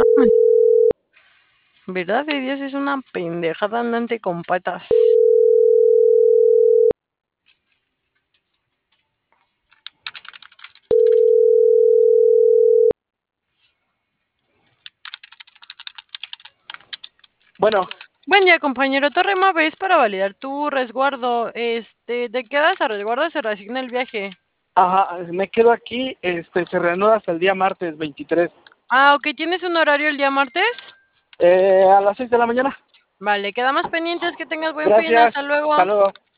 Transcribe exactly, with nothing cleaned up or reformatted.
¿Verdad de Dios? Es una pendejada andante con patas. Bueno. Buen día, compañero. Torre Mave, es para validar tu resguardo. Este, ¿te quedas a resguardo o se reasigna el viaje? Ajá, me quedo aquí, este, se reanuda hasta el día martes veintitrés. Ah, ok, ¿tienes un horario el día martes? Eh, a las seis de la mañana. Vale, quedamos pendientes, que tengas buen fin, Gracias, hasta luego. hasta luego.